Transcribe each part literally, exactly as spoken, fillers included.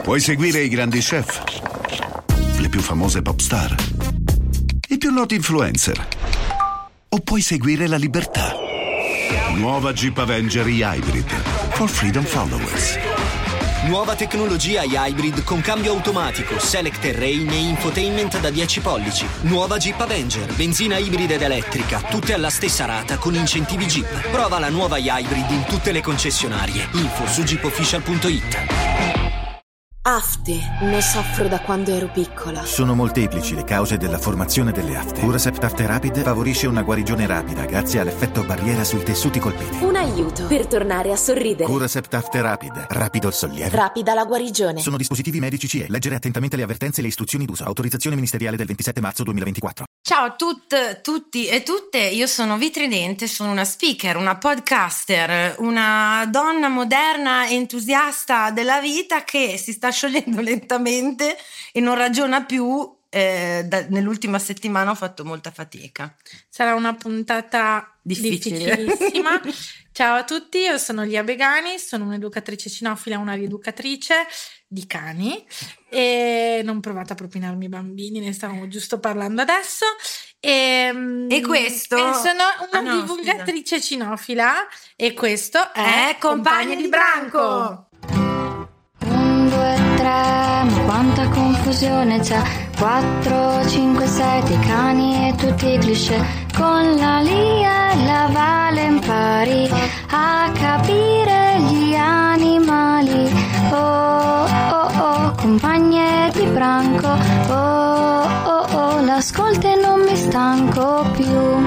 Puoi seguire i grandi chef, le più famose pop star, i più noti influencer, o puoi seguire la libertà. Nuova Jeep Avenger Hybrid for Freedom Followers. Nuova tecnologia Hybrid con cambio automatico, Select Terrain e infotainment da dieci pollici. Nuova Jeep Avenger, benzina ibrida ed elettrica, tutte alla stessa rata con incentivi Jeep. Prova la nuova Hybrid in tutte le concessionarie. Info su jeep official punto it. Afte. Ne soffro da quando ero piccola. Sono molteplici le cause della formazione delle afte. Curacept Afte Rapid favorisce una guarigione rapida grazie all'effetto barriera sui tessuti colpiti. Un aiuto per tornare a sorridere. Curacept Afte Rapid. Rapido il sollievo. Rapida la guarigione. Sono dispositivi medici C E. Leggere attentamente le avvertenze e le istruzioni d'uso. Autorizzazione ministeriale del ventisette marzo duemilaventiquattro. Ciao a tutte, tutti e tutte, io sono Vitridente, sono una speaker, una podcaster, una donna moderna entusiasta della vita che si sta sciogliendo lentamente e non ragiona più. Eh, da, nell'ultima settimana ho fatto molta fatica. Sarà una puntata difficile. difficilissima. Ciao a tutti, io sono Lia Begani, sono un'educatrice cinofila, una rieducatrice di cani e non provate a propinarmi i bambini, ne stavamo giusto parlando adesso. E, e questo? E sono una ah, no, divulgatrice scusa. cinofila e questo è, è Compagni di Branco. Un, due, tre, ma quanta confusione c'è. Quattro, cinque, sette cani e tutti i cliché. Con la Lia e la Vale impari a capire gli animali. Oh, oh, oh, compagne di branco. Oh, oh, oh, l'ascolto e non mi stanco più.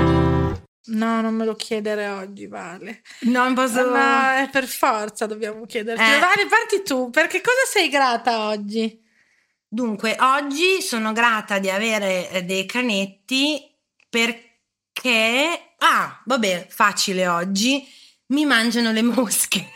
No, non me lo chiedere oggi, Vale. Non posso. No, per forza dobbiamo chiederti. Eh. Vale, parti tu. Perché cosa sei grata oggi? Dunque, oggi sono grata di avere dei canetti perché, ah, vabbè, facile oggi, mi mangiano le mosche.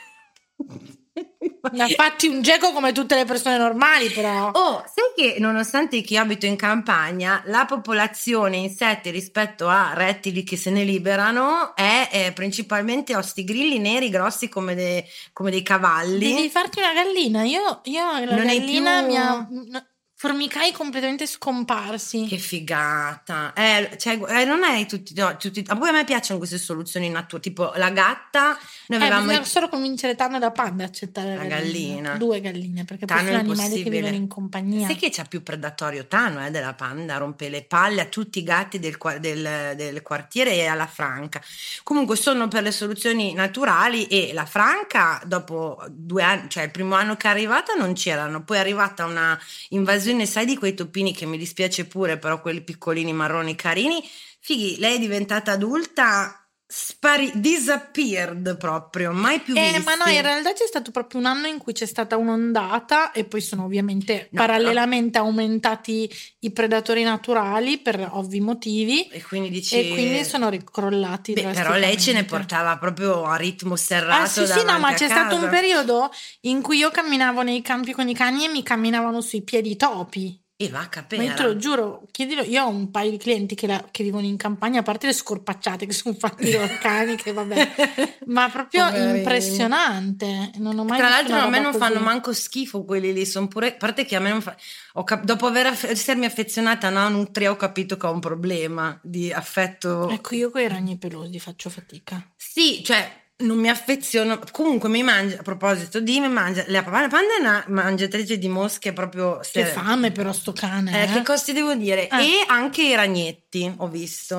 Ne ha fatti un geco come tutte le persone normali, però. Oh, sai che nonostante che io abito in campagna, la popolazione insetti rispetto a rettili che se ne liberano è, è principalmente ostigrilli neri grossi come, de, come dei cavalli. Devi farti una gallina. Io, io la Non gallina più... mi ha... formicai completamente scomparsi. Che figata. Eh, cioè, eh, non hai tutti, no, tutti a voi a me piacciono queste soluzioni naturali, tipo la gatta. Noi eh, avevamo bisogna solo convincere Tano da Panda a accettare la gallina. gallina. Due galline, perché Tano poi sono animali che vivono in compagnia. Sai che c'ha più predatorio Tano eh, della Panda, rompe le palle a tutti i gatti del, del, del quartiere e alla Franca. Comunque sono per le soluzioni naturali e la Franca dopo due anni, cioè il primo anno che è arrivata non c'erano, poi è arrivata una invasione, sai, di quei topini che mi dispiace pure, però quelli piccolini marroni carini, fighi, lei è diventata adulta, spari, disappeared proprio, mai più eh, visti. Ma no, in realtà c'è stato proprio un anno in cui c'è stata un'ondata e poi sono ovviamente no, parallelamente no. aumentati i predatori naturali per ovvi motivi e quindi, dici... e quindi sono ricrollati. Beh, però lei ce ne portava proprio a ritmo serrato. Ah sì sì, no, ma c'è casa. stato un periodo in cui io camminavo nei campi con i cani e mi camminavano sui piedi topi. E va a capire. Ma io te lo giuro, chiedilo, io ho un paio di clienti che, la, che vivono in campagna, a parte le scorpacciate che sono fatti loro cani, che vabbè, ma proprio Poverini. Impressionante. Non ho mai Tra l'altro a me non così. fanno manco schifo quelli lì, sono pure, a parte che a me non fa, ho cap- dopo aver aff- essermi affezionata a una nutria ho capito che ho un problema di affetto. Ecco, io con i ragni pelosi faccio fatica. Sì, cioè non mi affeziono, comunque mi mangia, a proposito di mi mangia, la panda è una mangiatrice di mosche proprio. Che fame però sto cane. Eh, eh? Che cosa ti devo dire? Eh. E anche i ragnetti ho visto.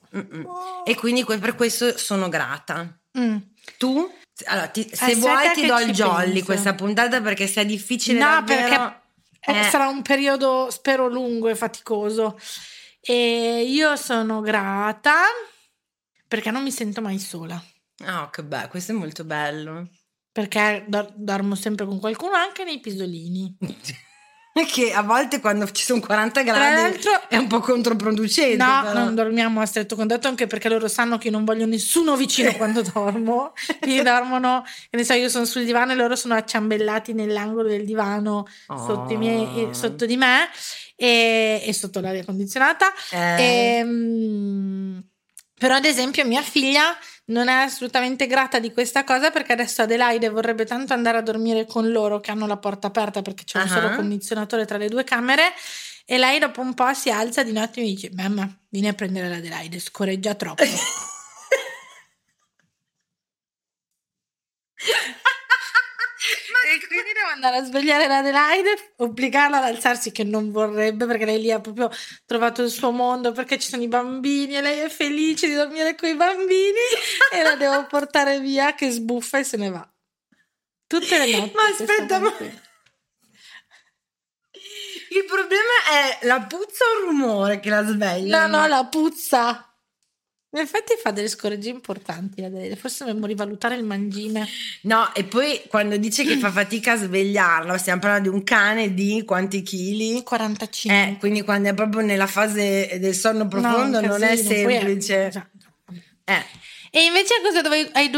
Oh. E quindi per questo sono grata. Mm. Tu? Allora, ti, se Aspetta vuoi ti do il jolly penso. questa puntata perché se è difficile no, davvero, perché eh. sarà un periodo spero lungo e faticoso e io sono grata perché non mi sento mai sola. Oh, che bello, questo è molto bello. Perché dor- dormo sempre con qualcuno anche nei pisolini. Che a volte quando ci sono quaranta gradi Tra l'altro è un po' controproducente. No, però. non dormiamo a stretto contatto anche perché loro sanno che io non voglio nessuno vicino quando dormo. Quindi dormono, che ne so, io sono sul divano e loro sono acciambellati nell'angolo del divano oh. sotto, i miei, sotto di me e, e sotto l'aria condizionata. Eh. E, mm, Però ad esempio mia figlia non è assolutamente grata di questa cosa, perché adesso Adelaide vorrebbe tanto andare a dormire con loro che hanno la porta aperta perché c'è un Uh-huh. solo condizionatore tra le due camere, e lei dopo un po' si alza di notte e mi dice: mamma, vieni a prendere l'Adelaide, scorreggia troppo. E quindi devo andare a svegliare l'Adelaide, obbligarla ad alzarsi, che non vorrebbe, perché lei lì ha proprio trovato il suo mondo, perché ci sono i bambini e lei è felice di dormire con i bambini e la devo portare via che sbuffa e se ne va tutte le notti. Ma aspetta, ma... il problema è la puzza o il rumore che la sveglia? No, no, la puzza. In effetti fa delle scorregge importanti, forse dobbiamo rivalutare il mangime. No, e poi quando dice che fa fatica a svegliarlo, stiamo parlando di un cane di quanti chili? quarantacinque. Eh, quindi quando è proprio nella fase del sonno profondo no, non è semplice. È... Eh. E invece a cosa dove hai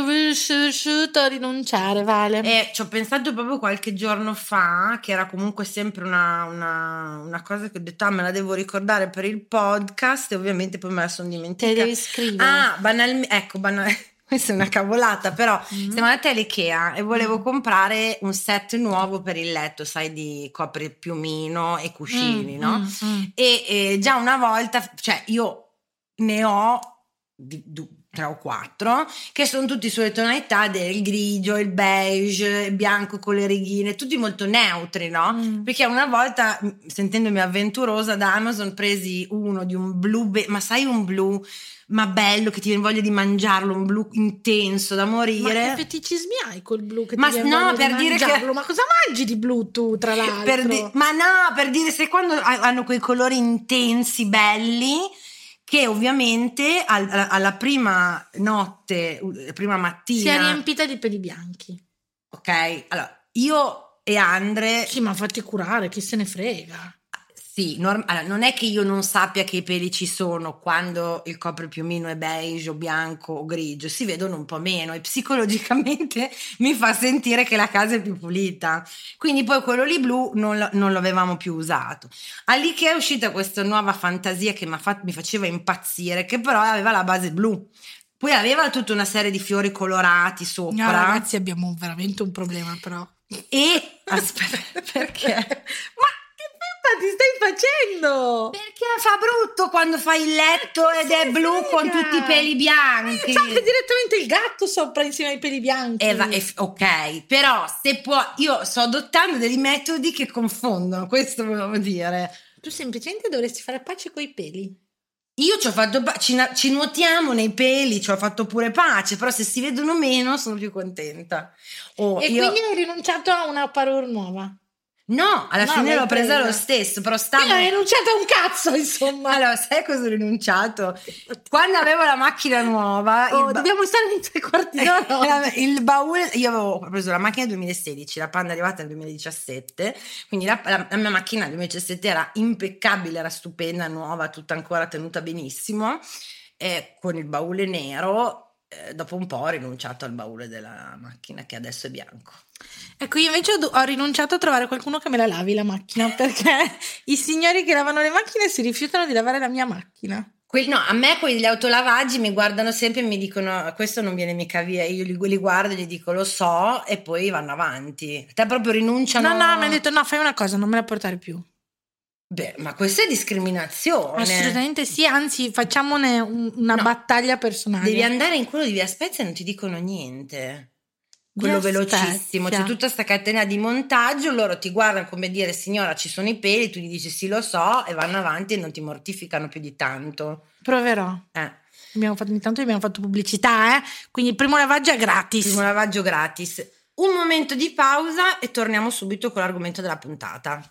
dovuto rinunciare, Vale? Eh, ci ho pensato proprio qualche giorno fa, che era comunque sempre una, una, una cosa che ho detto, ah, me la devo ricordare per il podcast, e ovviamente poi me la sono dimenticata. Te devi scrivere. Ah, banalmente, ecco, banal- questa è una cavolata, però mm-hmm. siamo andati all'Ikea e volevo mm-hmm. comprare un set nuovo per il letto, sai, di copripiumino e cuscini, mm-hmm. no? Mm-hmm. E, e già una volta, cioè io ne ho di, di, tre o quattro che sono tutti sulle tonalità del grigio, il beige, il bianco con le righine, tutti molto neutri, no? Mm. Perché una volta, sentendomi avventurosa, da Amazon presi uno di un blu, be- ma sai, un blu ma bello che ti viene voglia di mangiarlo, un blu intenso da morire. Ma che feticismi hai col blu che ti ma viene no, voglia per di dire mangiarlo? che... Ma cosa mangi di blu tu, tra l'altro? Per di- ma no, per dire, se quando hanno quei colori intensi belli, che ovviamente al, alla prima notte, prima mattina si è riempita di peli bianchi. Ok, allora io e Andre... Sì, ma fatti curare, chi se ne frega. Sì, norm- allora, non è che io non sappia che i peli ci sono quando il copripiumino è beige o bianco o grigio, si vedono un po' meno e psicologicamente mi fa sentire che la casa è più pulita. Quindi poi quello lì blu non, lo, non l'avevamo più usato. All'Ikea è uscita questa nuova fantasia che mi, fa- mi faceva impazzire, che però aveva la base blu. Poi aveva tutta una serie di fiori colorati sopra. No, ragazzi, abbiamo veramente un problema però. E aspetta, perché? Ma ti stai facendo? Perché fa brutto quando fai il letto ed è blu frega? Con tutti i peli bianchi. C'è anche direttamente il gatto sopra insieme ai peli bianchi. E va, e, ok, però se può, io sto adottando dei metodi che confondono, questo volevo dire. Tu semplicemente dovresti fare pace coi peli. Io ci ho fatto ci, ci nuotiamo nei peli, ci ho fatto pure pace, però se si vedono meno sono più contenta. Oh, e io... quindi hai rinunciato a una parure nuova? No, alla no, fine l'ho presa, presa lo stesso, però stavo... Io ho rinunciato a un cazzo, insomma. Allora, sai cosa ho rinunciato? Quando avevo la macchina nuova... Oh, ba... dobbiamo stare in tre quarti d'ora. Il baule... Io avevo preso la macchina nel duemilasedici, la Panda è arrivata nel duemiladiciassette, quindi la, la, la mia macchina nel duemiladiciassette era impeccabile, era stupenda, nuova, tutta ancora tenuta benissimo, e con il baule nero, eh, dopo un po' ho rinunciato al baule della macchina, che adesso è bianco. Ecco, io invece ho, ho rinunciato a trovare qualcuno che me la lavi la macchina, perché i signori che lavano le macchine si rifiutano di lavare la mia macchina. Que- no, a me quegli autolavaggi mi guardano sempre e mi dicono questo non viene mica via, io li, li guardo e gli dico lo so e poi vanno avanti. Te proprio rinunciano? No, no, mi hanno detto no, fai una cosa, non me la portare più. Beh, ma questa è discriminazione. Assolutamente sì, anzi facciamone un, una no, battaglia personale. Devi andare in quello di Via Spezia e non ti dicono niente. Quello velocissimo, c'è tutta sta catena di montaggio, loro ti guardano come dire signora ci sono i peli, tu gli dici sì lo so e vanno avanti e non ti mortificano più di tanto. Proverò. Eh. Abbiamo fatto, intanto abbiamo fatto pubblicità, eh? Quindi il primo lavaggio è gratis. Il primo lavaggio gratis. Un momento di pausa e torniamo subito con l'argomento della puntata.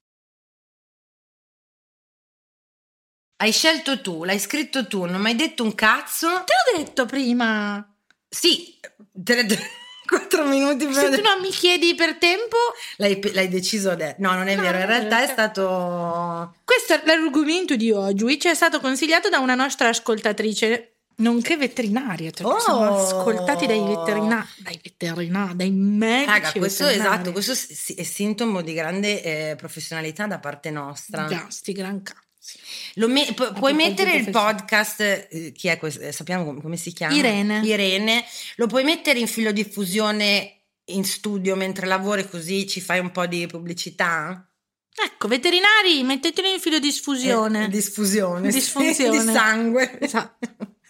Hai scelto tu, l'hai scritto tu, non mi hai detto un cazzo. Te l'ho detto prima. Sì, te l'ho detto. Quattro minuti per... Se tu non mi chiedi per tempo l'hai, l'hai deciso adesso. No, non è no, vero, in realtà è stato... Questo è l'argomento di oggi, ci è stato consigliato da una nostra ascoltatrice nonché veterinaria, cioè oh. siamo ascoltati dai veterinari dai veterinari, dai medici. Raga, questo veterinari. Esatto, questo è sintomo di grande eh, professionalità da parte nostra. Già, sti gran cazzi. Sì. Lo me- pu- puoi mettere il professionale. podcast, eh, chi è questo? Eh, sappiamo come, come si chiama? Irene. Irene, lo puoi mettere in filodiffusione in studio mentre lavori, così ci fai un po' di pubblicità? Ecco, veterinari, mettetelo in filo di sfusione. Eh, disfusione, sì, Disfunzione. di sangue. Esatto.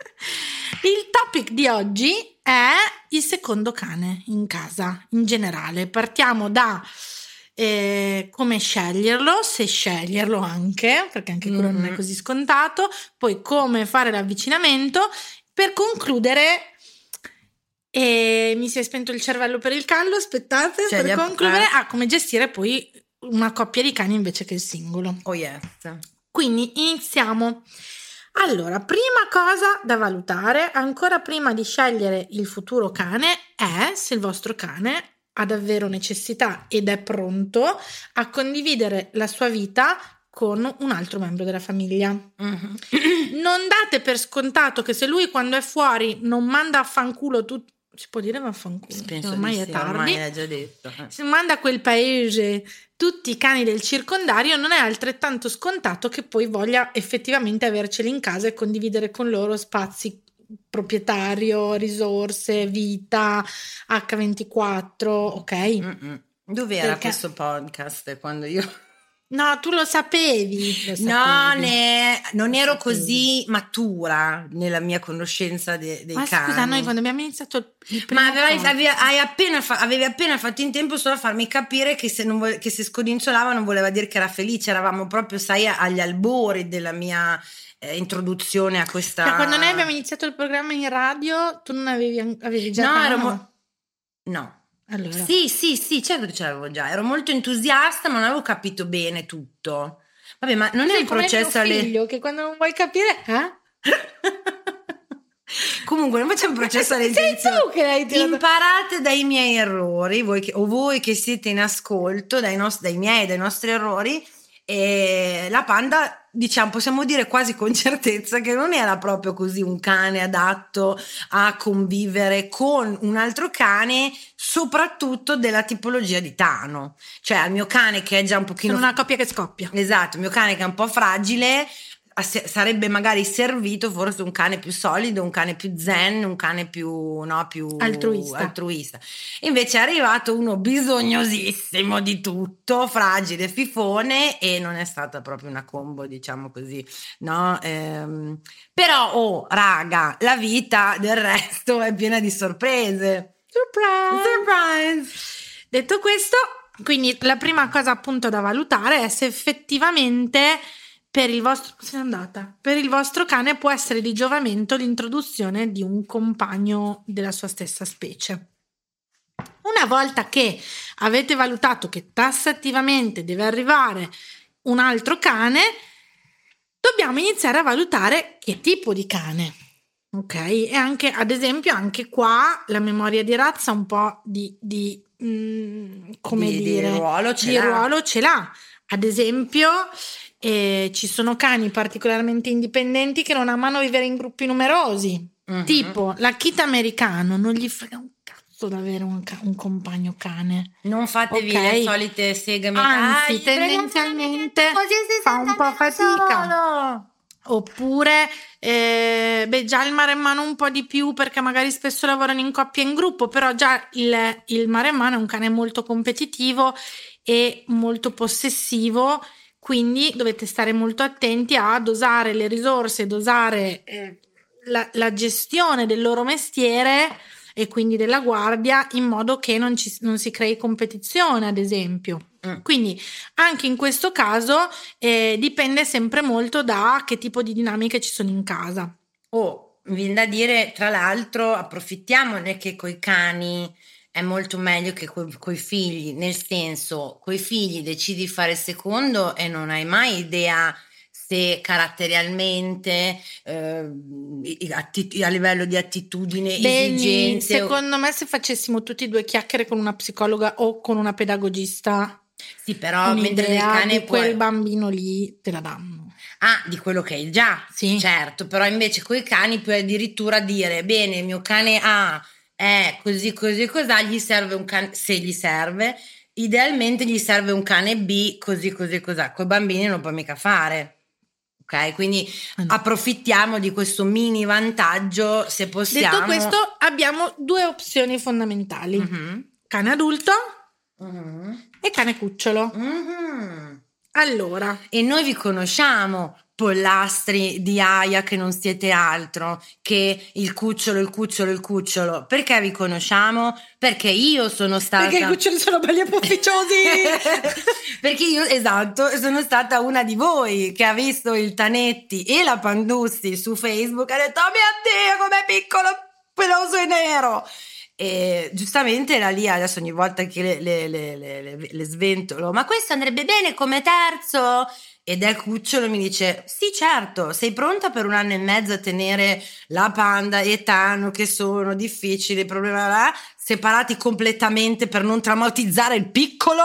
Il topic di oggi è il secondo cane in casa, in generale. Partiamo da eh, come sceglierlo, se sceglierlo anche, perché anche quello non è così scontato, poi come fare l'avvicinamento, per concludere... E mi si è spento il cervello per il caldo, aspettate, Cioè, per gli app- concludere, eh. ah, come gestire poi una coppia di cani invece che il singolo. Oh yes. Quindi iniziamo. Allora, prima cosa da valutare, ancora prima di scegliere il futuro cane, è se il vostro cane ha davvero necessità ed è pronto a condividere la sua vita con un altro membro della famiglia. Mm-hmm. Non date per scontato che se lui quando è fuori non manda a fanculo tutto, si può dire vaffanculo, Penso ormai di è sì, tardi, ormai l'hai già detto. eh. se manda a quel paese tutti i cani del circondario, non è altrettanto scontato che poi voglia effettivamente averceli in casa e condividere con loro spazi, proprietario, risorse, vita, acca ventiquattro, ok? Mm-mm. Dov'era Perché- questo podcast quando io... No, tu lo sapevi. Lo No, sapevi. ne- non Lo ero sapevi. così matura nella mia conoscenza de- dei Ma cani. scusa, noi quando abbiamo iniziato il primo Ma avevi, podcast- avevi- hai appena fa- avevi appena fatto in tempo solo a farmi capire che se, non vo- che se scodinzolava non voleva dire che era felice. Eravamo proprio, sai, agli albori della mia eh, introduzione a questa... Cioè, quando noi abbiamo iniziato il programma in radio, tu non avevi, an- avevi già No, cane, ero no? mo- No. Allora. Sì, sì, sì, certo che ce l'avevo già. Ero molto entusiasta, ma non avevo capito bene tutto. Vabbè, ma non è Sei un come processo mio alle... figlio che quando non vuoi capire, eh? Comunque, non facciamo un processo alle Sei intenzioni. tu che l'hai tirato. Imparate dai miei errori, voi che, o voi che siete in ascolto, dai, nos- dai miei, dai nostri errori. E la Panda, diciamo, possiamo dire quasi con certezza che non era proprio così un cane adatto a convivere con un altro cane, soprattutto della tipologia di Tano. Cioè, al mio cane che è già un pochino... Sono una coppia che scoppia. Esatto, il mio cane che è un po' fragile ass- sarebbe magari servito forse un cane più solido, un cane più zen, un cane più, no, più Altruista. altruista. Invece è arrivato uno bisognosissimo di tutto, fragile, fifone, e non è stata proprio una combo, diciamo così, no? Ehm, però, oh, raga, la vita del resto è piena di sorprese. Surprise! Surprise! Detto questo, quindi la prima cosa appunto da valutare è se effettivamente per il vostro se n'è andata, per il vostro cane può essere di giovamento l'introduzione di un compagno della sua stessa specie. Una volta che avete valutato che tassativamente deve arrivare un altro cane, dobbiamo iniziare a valutare che tipo di cane. Ok, e anche ad esempio anche qua la memoria di razza un po' di, di mm, come Di- di dire ruolo ce di l'ha. ruolo ce l'ha. Ad esempio eh, ci sono cani particolarmente indipendenti che non amano vivere in gruppi numerosi, Mhm. tipo l'Akita americano non gli frega un cazzo da avere un, ca- un compagno cane. Non fatevi Ok. le solite seghe. Anzi, Dai, tendenzialmente così si fa un sente po' meno fatica. solo. Oppure, eh, beh, già il maremmano un po' di più perché magari spesso lavorano in coppia e in gruppo, però già il, il maremmano è un cane molto competitivo e molto possessivo, quindi dovete stare molto attenti a dosare le risorse, dosare eh, la, la gestione del loro mestiere e quindi della guardia in modo che non, ci, non si crei competizione, ad esempio. Mm. Quindi anche in questo caso eh, dipende sempre molto da che tipo di dinamiche ci sono in casa. Oh, mi viene da dire, tra l'altro, approfittiamone che coi cani è molto meglio che coi, coi figli, nel senso, coi figli decidi di fare il secondo e non hai mai idea se caratterialmente, eh, atti- a livello di attitudine, Beni, esigenze. secondo me se facessimo tutti due chiacchiere con una psicologa o con una pedagogista, Sì, però mentre del un'idea cane di puoi... quel bambino lì te la danno. Ah, di quello che hai già, Sì. certo, però invece coi cani puoi addirittura dire, bene, il mio cane A è così, così, cos'ha, gli serve un cane, se gli serve, idealmente gli serve un cane B, così, così, cos'ha. Coi bambini non puoi mica fare. Ok, quindi Ah, no. approfittiamo di questo mini vantaggio se possiamo. Detto questo, abbiamo due opzioni fondamentali: Mhm. cane adulto Mhm. e cane cucciolo. Mhm. Allora, E noi vi conosciamo, pollastri di Aya, che non siete altro che il cucciolo, il cucciolo, il cucciolo. Perché vi conosciamo? Perché io sono stata... perché i cuccioli sono belli apofficiosi. Perché io, esatto, sono stata una di voi che ha visto il Tanetti e la Pandussi su Facebook e ha detto: oh mio Dio, com'è piccolo, peloso e nero. E giustamente era lì, adesso ogni volta che le, le, le, le, le, le sventolo: ma questo andrebbe bene come terzo? Ed è il cucciolo, mi dice: sì, certo, sei pronta per un anno e mezzo a tenere la Panda e Tano, che sono difficili, problema, separati completamente per non traumatizzare il piccolo?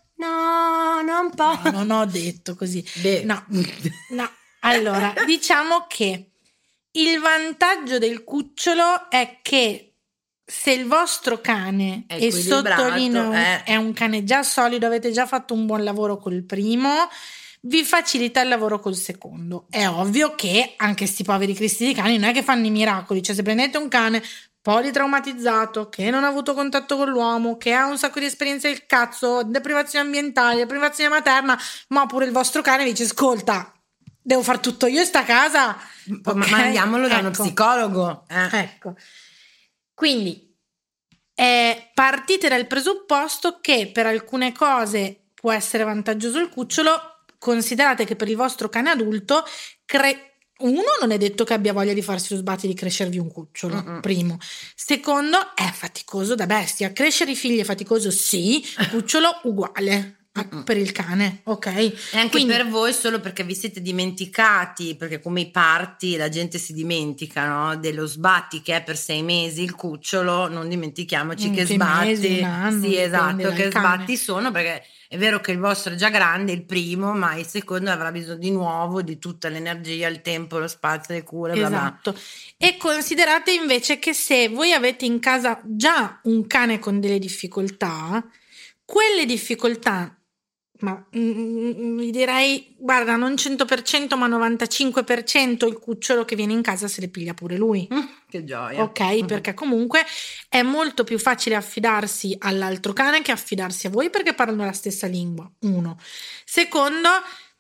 No, non po'. No, non ho detto così. Beh. No, no. Allora, diciamo che il vantaggio del cucciolo è che se il vostro cane, È e equilibrato, sottolineo, eh. è un cane già solido, avete già fatto un buon lavoro col primo, vi facilita il lavoro col secondo. È ovvio che anche sti poveri cristi di cani non è che fanno i miracoli, cioè se prendete un cane politraumatizzato, che non ha avuto contatto con l'uomo, che ha un sacco di esperienze del cazzo, deprivazione ambientale, deprivazione materna, ma pure il vostro cane vi dice: ascolta, devo far tutto io in sta casa, Ma ok? mandiamolo da uno Ecco. psicologo. Eh. Ecco, quindi eh, partite dal presupposto che per alcune cose può essere vantaggioso il cucciolo. Considerate che per il vostro cane adulto cre- uno, non è detto che abbia voglia di farsi lo sbatti di crescervi un cucciolo. Mm-mm. Primo. Secondo, è faticoso da bestia. Crescere i figli è faticoso, sì, cucciolo uguale a- Mm-mm. per il cane, ok? E anche Quindi- per voi, solo perché vi siete dimenticati, perché come i parti la gente si dimentica, no? Dello sbatti che è per sei mesi il cucciolo, non dimentichiamoci Mm, che sei sbatti, mesi, un anno, sì, dipende esatto, dal che cane. sbatti sono, perché è vero che il vostro è già grande, il primo, ma il secondo avrà bisogno di nuovo di tutta l'energia, il tempo, lo spazio, le cure, bla bla. Esatto. E considerate invece che se voi avete in casa già un cane con delle difficoltà, quelle difficoltà, ma mm, vi direi, guarda, non cento per cento ma novantacinque per cento il cucciolo che viene in casa se le piglia pure lui. Mm, che gioia. Ok, Mhm. perché comunque è molto più facile affidarsi all'altro cane che affidarsi a voi, perché parlano la stessa lingua. Uno. Secondo,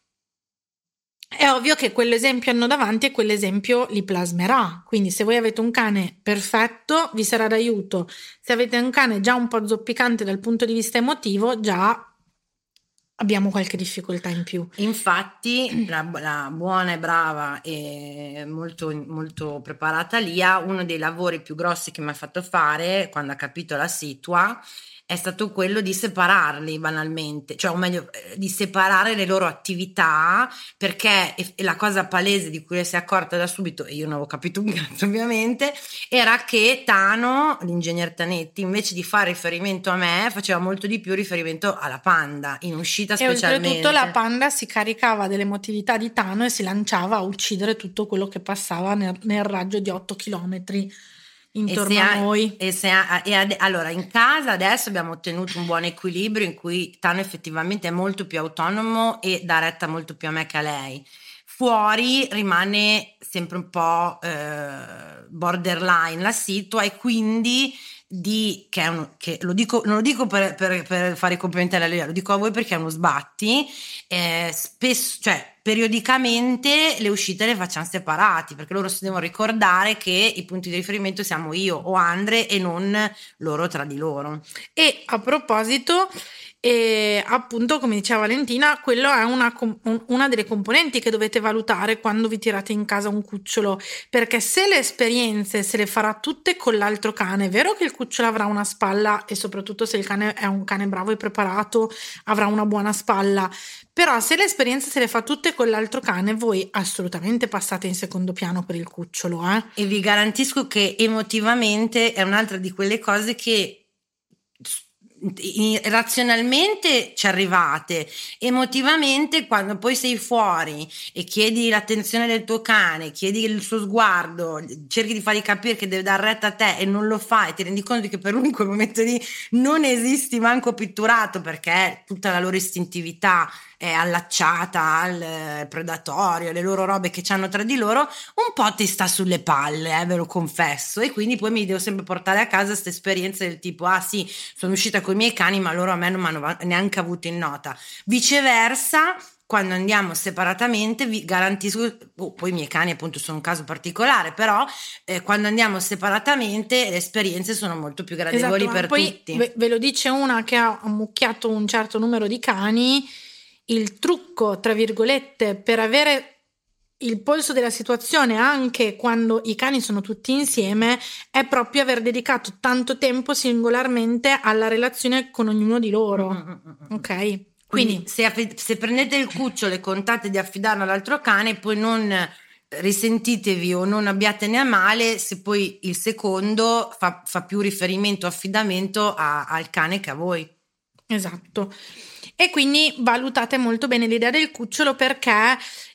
è ovvio che quell'esempio hanno davanti e quell'esempio li plasmerà. Quindi se voi avete un cane perfetto, vi sarà d'aiuto. Se avete un cane già un po' zoppicante dal punto di vista emotivo, già abbiamo qualche difficoltà in più. Infatti la, la buona e brava e molto, molto preparata Lia, uno dei lavori più grossi che mi ha fatto fare quando ha capito la situa è stato quello di separarli banalmente, cioè o meglio eh, di separare le loro attività, perché e, e la cosa palese di cui lei si è accorta da subito, e io non avevo capito un cazzo ovviamente, era che Tano, l'ingegner Tanetti, invece di fare riferimento a me, faceva molto di più riferimento alla Panda, in uscita E specialmente. oltretutto la Panda si caricava dell'emotività di Tano e si lanciava a uccidere tutto quello che passava nel, nel raggio di otto chilometri intorno E se a ha- noi. e se ha- e ade- allora in casa adesso abbiamo ottenuto un buon equilibrio in cui Tano effettivamente è molto più autonomo e dà retta molto più a me che a lei. Fuori rimane sempre un po' eh, borderline la situa, e quindi di che, è uno, che lo dico, non lo dico per, per, per fare i complimenti alla Lea, lo dico a voi perché è uno sbatti. Eh, spesso, cioè periodicamente le uscite le facciamo separati, perché loro si devono ricordare che i punti di riferimento siamo io o Andre e non loro tra di loro. E a proposito, eh, appunto, come diceva Valentina, quello è una, com- un- una delle componenti che dovete valutare quando vi tirate in casa un cucciolo, perché se le esperienze se le farà tutte con l'altro cane, è vero che il cucciolo avrà una spalla, e soprattutto se il cane è un cane bravo e preparato avrà una buona spalla, però se le esperienze se le fa tutte con l'altro cane, voi assolutamente passate in secondo piano per il cucciolo, eh? E vi garantisco che emotivamente è un'altra di quelle cose che in- razionalmente ci arrivate, emotivamente quando poi sei fuori e chiedi l'attenzione del tuo cane, chiedi il suo sguardo, cerchi di fargli capire che deve dar retta a te e non lo fai, ti rendi conto che per lui in quel momento lì non esisti manco pitturato, perché tutta la loro istintività è allacciata al eh, predatorio, le loro robe che c'hanno tra di loro, un po' ti sta sulle palle, eh, ve lo confesso, e quindi poi mi devo sempre portare a casa questa esperienza del tipo, ah sì, sono uscita con i miei cani ma loro a me non mi hanno neanche avuto in nota. Viceversa, quando andiamo separatamente vi garantisco, oh, poi i miei cani appunto sono un caso particolare, però eh, quando andiamo separatamente le esperienze sono molto più gradevoli, esatto, per poi tutti. Ve, ve lo dice una che ha ammucchiato un certo numero di cani. Il trucco, tra virgolette, per avere il polso della situazione anche quando i cani sono tutti insieme è proprio aver dedicato tanto tempo singolarmente alla relazione con ognuno di loro. Mm-hmm. Ok? Quindi, Quindi se, affi- se prendete il cucciolo e contate di affidarlo all'altro cane, poi non risentitevi o non abbiatene a male se poi il secondo fa, fa più riferimento, affidamento a- al cane che a voi. esatto. E quindi valutate molto bene l'idea del cucciolo, perché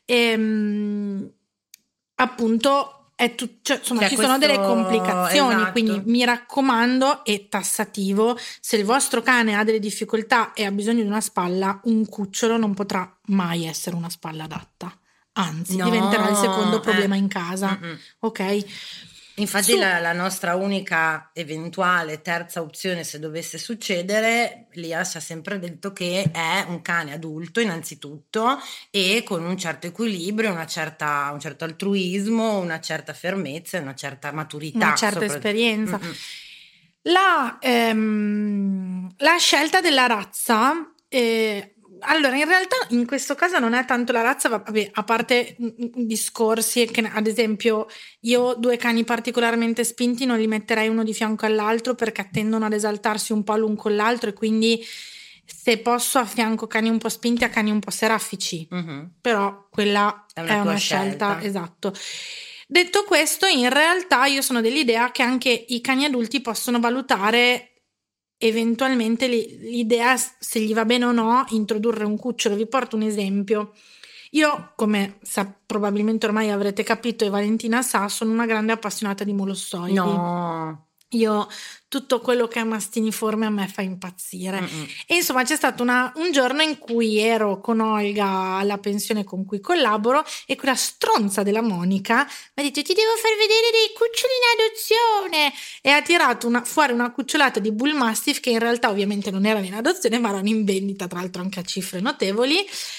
ehm, appunto è tu, cioè, insomma, C'è ci questo- sono delle complicazioni, esatto. quindi mi raccomando, e tassativo, se il vostro cane ha delle difficoltà e ha bisogno di una spalla, un cucciolo non potrà mai essere una spalla adatta, anzi No, diventerà il secondo problema eh. in casa. Mm-mm. Ok? Infatti Su- la, la nostra unica eventuale terza opzione, se dovesse succedere, Lia ci ha sempre detto che è un cane adulto innanzitutto e con un certo equilibrio, una certa, un certo altruismo, una certa fermezza e una certa maturità. una certa soprattutto. esperienza. Mm-mm. La, ehm, la scelta della razza, eh, allora in realtà in questo caso non è tanto la razza, vabbè, a parte mm, mm, discorsi che ad esempio io due cani particolarmente spinti non li metterei uno di fianco all'altro perché tendono ad esaltarsi un po' l'un con l'altro, e quindi se posso affianco cani un po' spinti a cani un po' serafici, Mhm. però quella È è una una, tua scelta, scelta. esatto. Detto questo, in realtà io sono dell'idea che anche i cani adulti possono valutare eventualmente li- l'idea, se gli va bene o no, introdurre un cucciolo. Vi porto un esempio. Io, come sa, probabilmente ormai avrete capito e Valentina sa, sono una grande appassionata di molossoidi. No. Io tutto quello che è mastiniforme a me fa impazzire. Mm-mm. E insomma c'è stato una- un giorno in cui ero con Olga alla pensione con cui collaboro e quella stronza della Monica mi ha detto ti devo far vedere dei cuccioli in adozione, e ha tirato una, fuori una cucciolata di Bull Mastiff che in realtà ovviamente non erano in adozione ma erano in vendita, tra l'altro anche a cifre notevoli,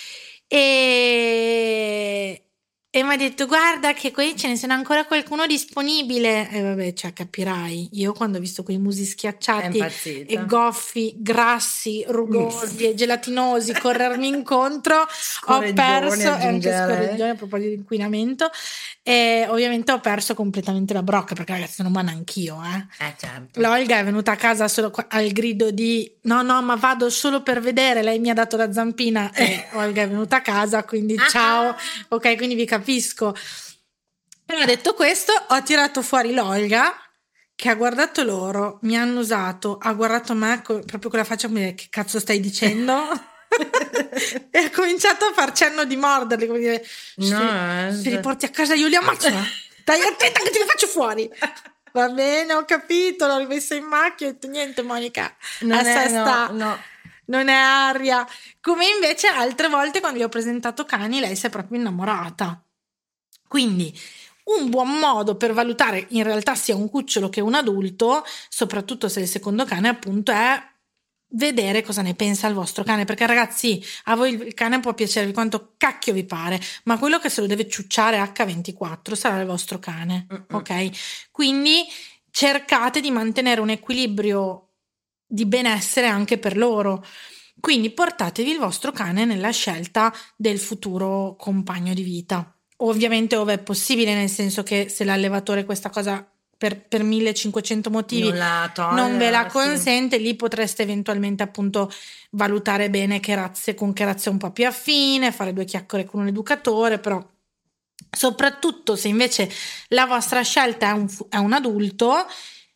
e... E mi ha detto guarda che qui ce ne sono ancora qualcuno disponibile. E vabbè, cioè capirai, io quando ho visto quei musi È schiacciati impazzita. e goffi, grassi, rugosi e gelatinosi corrermi incontro, ho Scorreggioni, perso, e anche aggiungerei. scorreggioni a proposito di inquinamento, e ovviamente ho perso completamente la brocca, perché ragazzi non vanno anch'io, eh. Eh certo. L'Olga è venuta a casa solo qua- al grido di no no ma vado solo per vedere, lei mi ha dato la zampina e Olga è venuta a casa, quindi ciao, ok, quindi vi capisco. Però detto questo ho tirato fuori l'Olga che ha guardato loro, mi hanno usato, ha guardato me co- proprio con la faccia come dire, che cazzo stai dicendo? E ha cominciato a far cenno di morderli, come dire No, se, eh, se li porti a casa io li ammazzo, eh. Stai attenta che te li faccio fuori. Va bene, ho capito, l'ho rimessa in macchina e ho detto niente Monica, Non a è, sesta no, no. non è aria. Come invece altre volte quando gli ho presentato cani lei si è proprio innamorata. Quindi un buon modo per valutare in realtà sia un cucciolo che un adulto, soprattutto se il secondo cane appunto, è vedere cosa ne pensa il vostro cane, perché ragazzi a voi il cane può piacervi quanto cacchio vi pare, ma quello che se lo deve ciucciare acca ventiquattro sarà il vostro cane. Mm-mm. Ok, quindi cercate di mantenere un equilibrio di benessere anche per loro, quindi portatevi il vostro cane nella scelta del futuro compagno di vita, ovviamente ove è possibile, nel senso che se l'allevatore questa cosa per, per millecinquecento motivi Non la tollera, non ve la sì. consente, lì potreste eventualmente appunto valutare bene che razze, con che razza è un po' più affine, fare due chiacchiere con un educatore, però soprattutto se invece la vostra scelta è un, fu- è un adulto,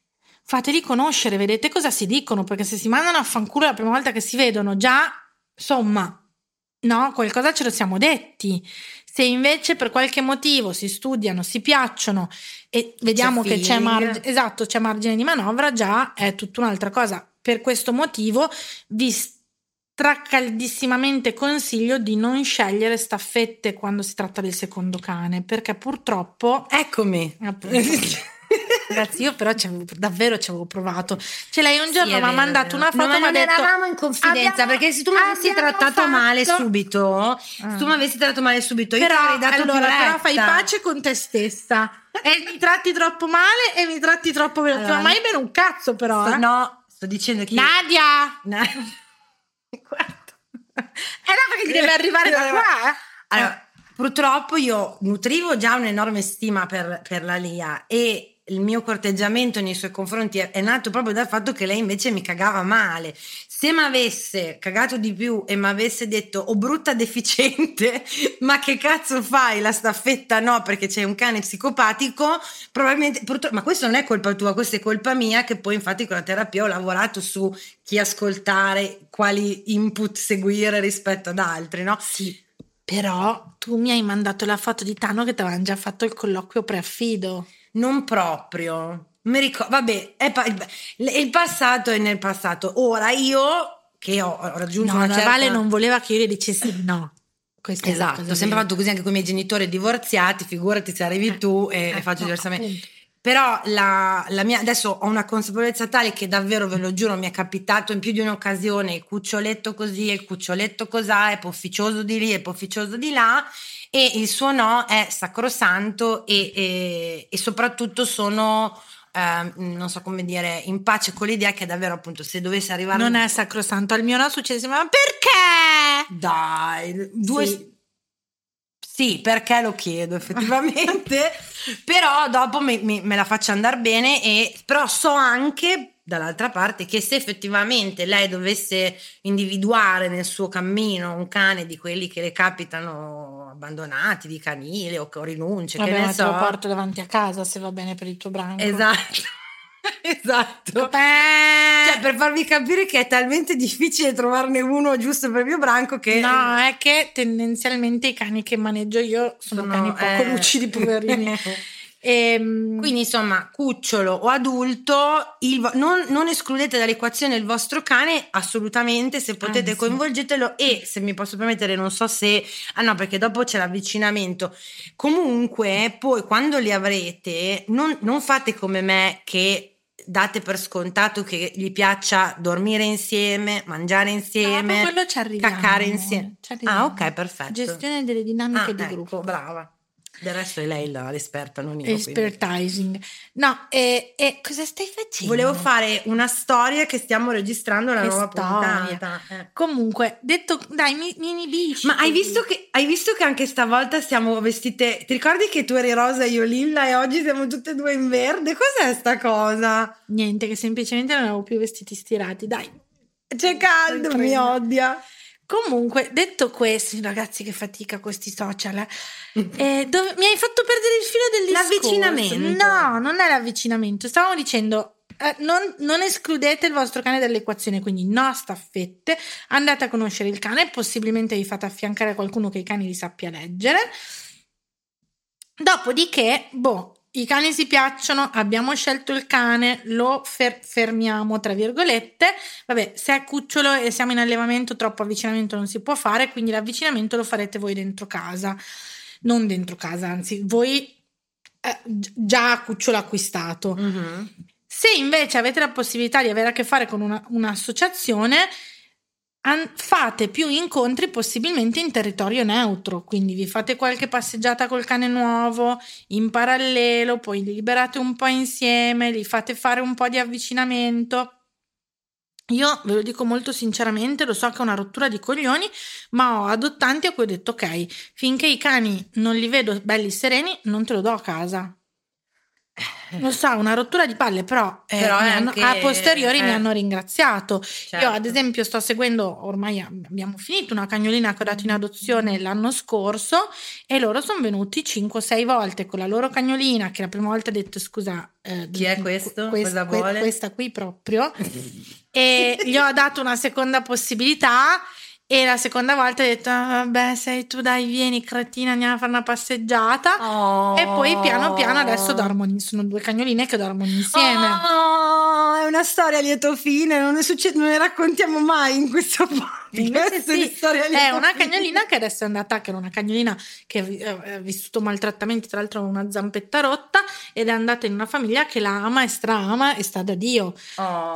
fateli conoscere, vedete cosa si dicono, perché se si mandano a fanculo la prima volta che si vedono, già, insomma, no, qualcosa ce lo siamo detti. Se invece per qualche motivo si studiano, si piacciono e vediamo c'è che c'è, feeling. margine, esatto, c'è margine di manovra, già è tutta un'altra cosa. Per questo motivo vi stracaldissimamente consiglio di non scegliere staffette quando si tratta del secondo cane, perché purtroppo Eccomi. ragazzi, io però ci avevo, davvero ci avevo provato. Ce l'hai un giorno Sì, è mi ha vero, mandato è una vero. foto, No, ma mi ha non detto eravamo in confidenza, abbiamo- perché se tu mi avessi abbiamo trattato fatto- male subito, se tu mi avessi trattato male subito, io ti però, avrei dato allora, più però retta. fai pace con te stessa e mi tratti troppo male e mi tratti troppo bene. Allora, Ma mai bene un cazzo però, Sto- eh. no, sto dicendo che Nadia! No. Guarda. Eh no, perché deve arrivare da qua, eh. Allora, purtroppo io nutrivo già un'enorme stima per, per la Lia e il mio corteggiamento nei suoi confronti è, è nato proprio dal fatto che lei invece mi cagava male. Se mi avesse cagato di più e mi avesse detto oh brutta deficiente, ma che cazzo fai la staffetta no perché c'è un cane psicopatico, probabilmente purtroppo, ma questo non è colpa tua, questa è colpa mia, che poi infatti con la terapia ho lavorato su chi ascoltare, quali input seguire rispetto ad altri, no? Sì, però tu mi hai mandato la foto di Tano che ti avevano già fatto il colloquio preaffido. Non proprio, mi ricordo, vabbè, è pa- il, il passato è nel passato. Ora io che ho, ho raggiunto No, una la certa... Vale non voleva che io gli dicessi no. Questa è la Esatto, cosa ho sempre vera. fatto così anche con i miei genitori divorziati, figurati se arrivi tu e, eh, e faccio no, diversamente. appunto. Però la, la mia, adesso ho una consapevolezza tale che davvero ve lo giuro mi è capitato in più di un'occasione il cuccioletto così e il cuccioletto cos'ha, è pofficioso di lì, è pofficioso di là, e il suo no è sacrosanto e, e, e soprattutto sono eh, non so come dire, in pace con l'idea che davvero appunto se dovesse arrivare Non è sacrosanto, al mio no succede sempre, ma perché? dai due Sì. Sì, perché lo chiedo effettivamente, però dopo mi, mi, me la faccio andare bene, e però so anche dall'altra parte che se effettivamente lei dovesse individuare nel suo cammino un cane di quelli che le capitano abbandonati, di canile o che rinunce, Vabbè, che ma ne te lo so. porto davanti a casa se va bene per il tuo branco. Esatto. Esatto. Beh, Cioè, per farvi capire che è talmente difficile trovarne uno giusto per il mio branco che no, è che tendenzialmente i cani che maneggio io sono, sono, cani poco eh, lucidi, poverini. Ehm, Quindi insomma, cucciolo o adulto, il vo- non, non escludete dall'equazione il vostro cane assolutamente, se potete Anzi. coinvolgetelo, e se mi posso permettere, non so se, ah no, perché dopo c'è l'avvicinamento, comunque poi quando li avrete non, non fate come me che date per scontato che gli piaccia dormire insieme, mangiare no, insieme, ma quello ci arriviamo, caccare insieme. ci arriviamo. Ah, ok, perfetto. Gestione delle dinamiche Ah, di ecco, gruppo. brava. Del resto è lei la- l'esperta, non io. quindi. Expertising. No, e, e cosa stai facendo? Volevo fare una storia che stiamo registrando la Che nuova storia. puntata. Eh. Comunque, detto, dai, mi, mi inibisci. Ma hai così. visto, che, hai visto che anche stavolta siamo vestite... Ti ricordi che tu eri rosa e io lilla e oggi siamo tutte e due in verde? Cos'è sta cosa? Niente, che semplicemente non avevo più vestiti stirati, dai. C'è caldo, mi odia. Comunque, detto questo, ragazzi, che fatica questi social, eh, eh, dove, mi hai fatto perdere il filo del discorso. L'avvicinamento. No, non è l'avvicinamento. Stavamo dicendo, eh, non, non escludete il vostro cane dall'equazione, quindi no staffette, andate a conoscere il cane, possibilmente vi fate affiancare a qualcuno che i cani li sappia leggere. Dopodiché, boh, i cani si piacciono, abbiamo scelto il cane, lo fer- fermiamo tra virgolette. Vabbè, se è cucciolo e siamo in allevamento, troppo avvicinamento non si può fare, quindi l'avvicinamento lo farete voi dentro casa, non dentro casa, anzi voi eh, gi- già cucciolo acquistato. Mm-hmm. Se invece avete la possibilità di avere a che fare con una, un'associazione, an- fate più incontri possibilmente in territorio neutro, quindi vi fate qualche passeggiata col cane nuovo in parallelo, poi li liberate un po' insieme, li fate fare un po' di avvicinamento. Io ve lo dico molto sinceramente, lo so che è una rottura di coglioni, ma ho adottanti a cui ho detto ok, finché i cani non li vedo belli sereni non te lo do a casa. Lo so, una rottura di palle, però, eh, Però mi è hanno- anche- a posteriori eh. mi hanno ringraziato. Certo. Io ad esempio sto seguendo, ormai abbiamo finito, una cagnolina che ho dato in adozione l'anno scorso e loro sono venuti cinque sei volte con la loro cagnolina, che la prima volta ha detto scusa, eh, Chi è questo? quest- Cosa que- vuole? questa qui proprio, e gli ho dato una seconda possibilità. E la seconda volta ha detto "Ah, vabbè, sei tu, dai, vieni cretina, andiamo a fare una passeggiata". Oh. E poi piano piano adesso dormono, sono due cagnoline che dormono insieme. Oh, è una storia a lieto fine, non ne succede, non ne raccontiamo mai in questo Invece podcast sì, di storia a lieto è una fine. cagnolina che adesso è andata, che era una cagnolina che eh, ha vissuto maltrattamenti, tra l'altro una zampetta rotta, ed è andata in una famiglia che la ama e stra-ama e sta da Dio. Oh.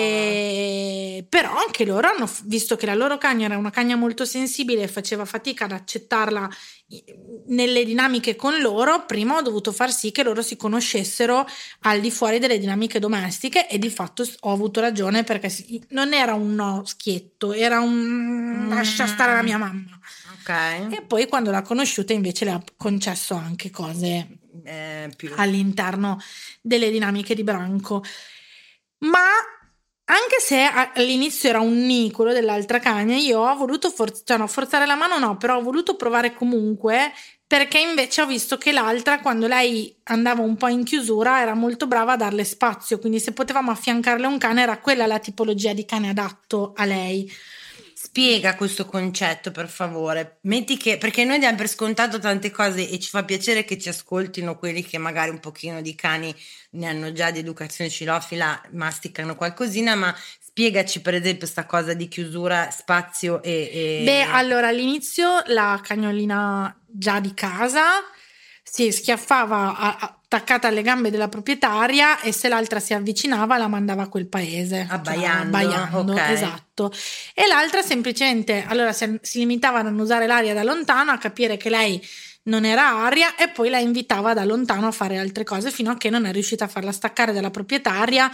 E però anche loro hanno f- visto che la loro cagna era una cagna molto sensibile e faceva fatica ad accettarla i- nelle dinamiche con loro. Prima ho dovuto far sì che loro si conoscessero al di fuori delle dinamiche domestiche, e di fatto s- ho avuto ragione, perché si- non era un no schietto, era un lascia stare la mia mamma. Ok. E poi quando l'ha conosciuta invece le ha concesso anche cose Eh, più. all'interno delle dinamiche di branco. Ma anche se all'inizio era un nicolo dell'altra cagna, io ho voluto for- cioè no, forzare la mano no, però ho voluto provare comunque, perché invece ho visto che l'altra, quando lei andava un po' in chiusura, era molto brava a darle spazio, quindi se potevamo affiancarle un cane era quella la tipologia di cane adatto a lei. Spiega questo concetto, per favore. Metti che, perché noi diamo per scontato tante cose e ci fa piacere che ci ascoltino quelli che magari un pochino di cani ne hanno già di educazione cilofila, masticano qualcosina, ma spiegaci per esempio sta cosa di chiusura, spazio e... e... Beh, allora all'inizio la cagnolina già di casa si schiaffava a- a- attaccata alle gambe della proprietaria, e se l'altra si avvicinava la mandava a quel paese, cioè, Abbaiando, abbaiando, ok. esatto. E l'altra semplicemente allora si, si limitava a non usare l'aria da lontano, a capire che lei non era aria, e poi la invitava da lontano a fare altre cose, fino a che non è riuscita a farla staccare dalla proprietaria.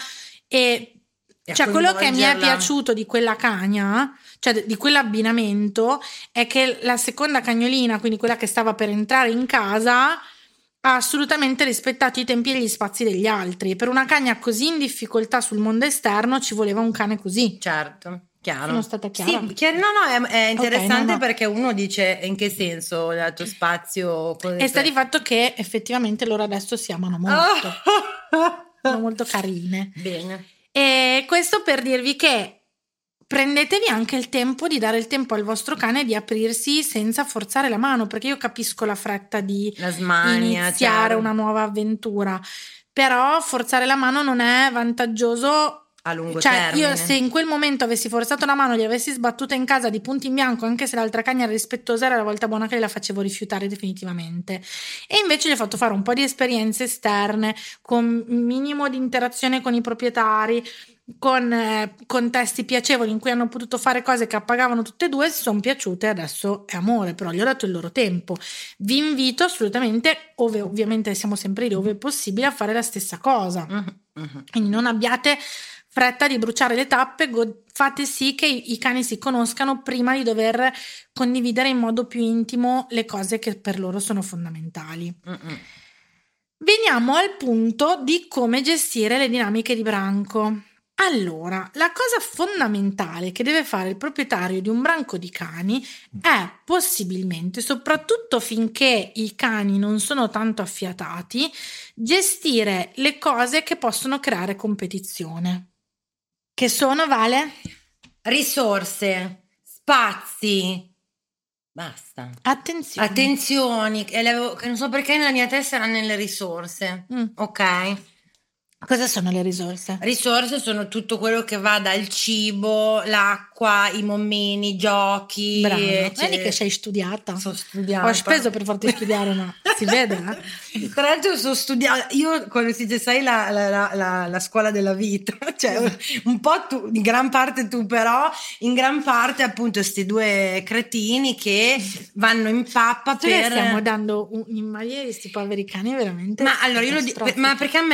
E E a cioè quello che mi è coinvolgerla. piaciuto di quella cagna, cioè di quell'abbinamento, è che la seconda cagnolina, quindi quella che stava per entrare in casa, ha assolutamente rispettato i tempi e gli spazi degli altri. Per una cagna così in difficoltà sul mondo esterno ci voleva un cane così. Certo, chiaro. Sono stata chiara? Sì, chiaro. No, no, è, è interessante Ok, no, no. perché uno dice in che senso il tuo spazio... E sta di fatto che effettivamente loro adesso si amano molto, sono molto carine. Bene. E questo per dirvi che prendetevi anche il tempo di dare il tempo al vostro cane di aprirsi senza forzare la mano, perché io capisco la fretta di La smania, iniziare chiaro. una nuova avventura, però forzare la mano non è vantaggioso. A lungo Cioè, termine. io se in quel momento avessi forzato la mano e gli avessi sbattuta in casa di punto in bianco, anche se l'altra cagna era rispettosa, era la volta buona che la facevo rifiutare definitivamente. E invece gli ho fatto fare un po' di esperienze esterne, con minimo di interazione con i proprietari, con eh, contesti piacevoli in cui hanno potuto fare cose che appagavano tutte e due, si sono piaciute, adesso è amore, però gli ho dato il loro tempo. Vi invito assolutamente, ove ovviamente siamo sempre lì, ove è possibile, a fare la stessa cosa. Mhm. Quindi non abbiate fretta di bruciare le tappe, go- fate sì che i, i cani si conoscano prima di dover condividere in modo più intimo le cose che per loro sono fondamentali. Mm-mm. Veniamo al punto di come gestire le dinamiche di branco. Allora, la cosa fondamentale che deve fare il proprietario di un branco di cani è possibilmente, soprattutto finché i cani non sono tanto affiatati, gestire le cose che possono creare competizione. Che sono, Vale? Risorse, spazi, basta. Attenzione. Attenzioni, che le avevo- che non so perché nella mia testa erano nelle risorse. Mm. Ok? Cosa sono le risorse? Risorse sono tutto quello che va dal cibo, l'acqua, i mommini, i giochi. Brava. eccetera. Vedi che sei studiata. Sono studiata. Ho speso per farti studiare, ma si vede, eh? Tra l'altro sono studiata, io quando si dice sai la, la, la, la, la scuola della vita, cioè un po' tu, in gran parte tu, però in gran parte appunto questi due cretini che vanno in pappa Cioè, per... stiamo dando un, in maniera di sti poveri cani veramente. Ma allora io lo dico, catastrofiche. ma perché a me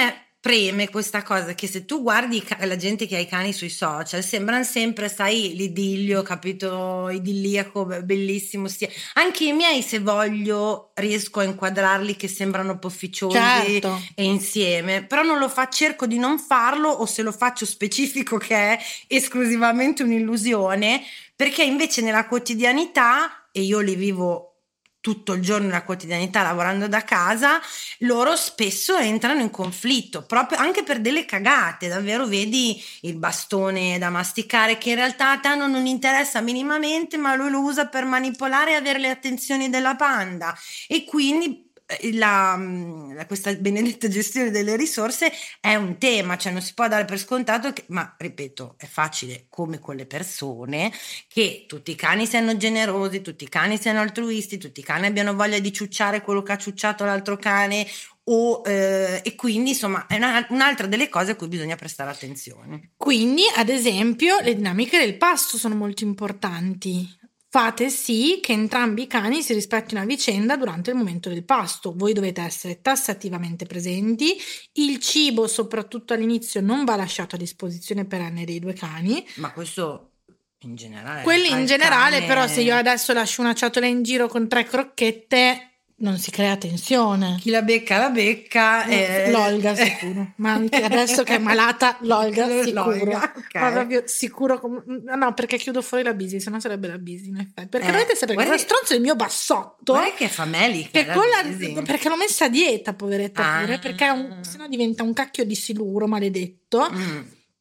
preme questa cosa che se tu guardi la gente che ha i cani sui social sembrano sempre, sai, l'idillio, capito, idilliaco, bellissimo, sia. Anche i miei, se voglio, riesco a inquadrarli che sembrano pofficiosi, certo, e insieme, però non lo fa, cerco di non farlo, o se lo faccio specifico che è esclusivamente un'illusione, perché invece nella quotidianità, e io li vivo tutto il giorno nella quotidianità lavorando da casa, loro spesso entrano in conflitto proprio anche per delle cagate, davvero. Vedi il bastone da masticare che in realtà a te non interessa minimamente, ma lui lo usa per manipolare e avere le attenzioni della panda, e quindi La, la, questa benedetta gestione delle risorse è un tema, cioè non si può dare per scontato che, ma ripeto, è facile come con le persone, che tutti i cani siano generosi, tutti i cani siano altruisti, tutti i cani abbiano voglia di ciucciare quello che ha ciucciato l'altro cane, o, eh, e quindi insomma è una, un'altra delle cose a cui bisogna prestare attenzione. Quindi ad esempio le dinamiche del pasto sono molto importanti. Fate sì che entrambi i cani si rispettino a vicenda durante il momento del pasto. Voi dovete essere tassativamente presenti. Il cibo, soprattutto all'inizio, non va lasciato a disposizione perenne dei due cani. Ma questo in generale. Quelli in generale, cane... però se io adesso lascio una ciotola in giro con tre crocchette, non si crea tensione. Chi la becca la becca. Eh, l'Olga sicuro, ma anche adesso che è malata l'Olga sicuro. L'Olga, okay. Ma proprio sicuro com- no, perché chiudo fuori la Bisi, sennò sarebbe la Bisi in effetti. Perché eh, dovete sapere che la stronza è il mio bassotto. Guarda che famelica. Che con la, perché l'ho messa a dieta, poveretta, ah. pure, perché un, sennò diventa un cacchio di siluro maledetto. Mm.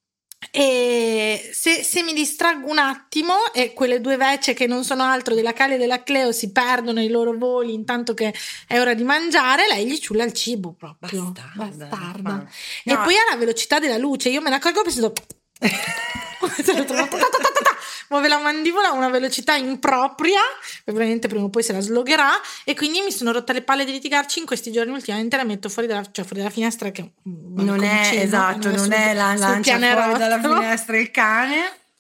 E se, se mi distraggo un attimo e quelle due vecce che non sono altro della Cale e della Cleo si perdono i loro voli intanto che è ora di mangiare, lei gli ciulla il cibo proprio bastarda, bastarda. No. E poi ha la velocità della luce, io me ne accorgo e penso muove la mandibola a una velocità impropria, probabilmente prima o poi se la slogherà, e quindi mi sono rotta le palle di litigarci in questi giorni. Ultimamente la metto fuori dalla, cioè fuori dalla finestra, che non è esatto, non, non è, è la lancia fuori dalla finestra il cane,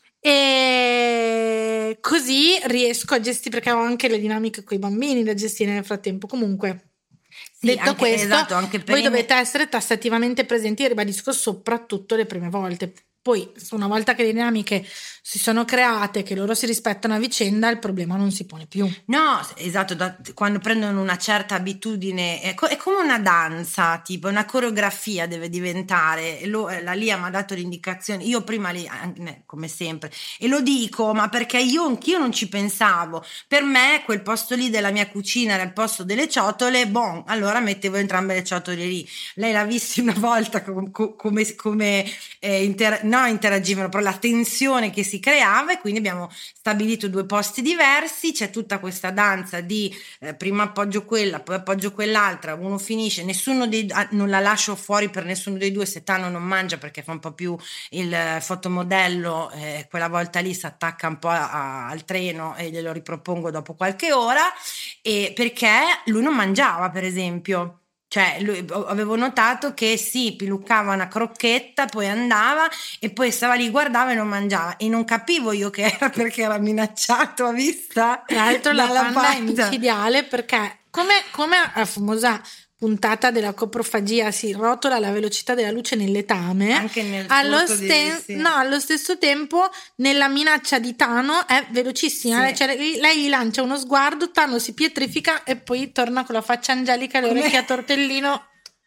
e così riesco a gestire, perché ho anche le dinamiche con i bambini da gestire nel frattempo. Comunque sì, detto anche, questo, esatto, anche per voi dovete essere tassativamente presenti, e ribadisco soprattutto le prime volte. Poi una volta che le dinamiche si sono create, che loro si rispettano a vicenda, il problema non si pone più. No, esatto, da, quando prendono una certa abitudine è, co- è come una danza, tipo una coreografia deve diventare. Lo, la Lia mi ha dato l'indicazione, io prima lì, come sempre, e lo dico, ma perché io anch'io non ci pensavo, per me quel posto lì della mia cucina era il posto delle ciotole, bon, allora mettevo entrambe le ciotole lì. Lei l'ha vista una volta com- com- come, come eh, inter- no, interagivano, però la tensione che si creava, e quindi abbiamo stabilito due posti diversi. C'è tutta questa danza di eh, prima appoggio quella, poi appoggio quell'altra, uno finisce, nessuno dei ah, non la lascio fuori per nessuno dei due, se Tano non mangia perché fa un po' più il fotomodello, eh, quella volta lì si attacca un po' a, a, al treno e glielo ripropongo dopo qualche ora, e perché lui non mangiava, per esempio. Cioè, lui, avevo notato che sì, piluccava una crocchetta, poi andava e poi stava lì, guardava e non mangiava, e non capivo io che era perché era minacciato a vista. Tra l'altro la panda è micidiale, perché come, come la famosa puntata della coprofagia si rotola la velocità della luce nel letame, anche nel allo, sten- di, sì. no, allo stesso tempo nella minaccia di Tano è velocissima, sì. Cioè, lei gli lancia uno sguardo, Tano si pietrifica e poi torna con la faccia angelica e le orecchie a tortellino.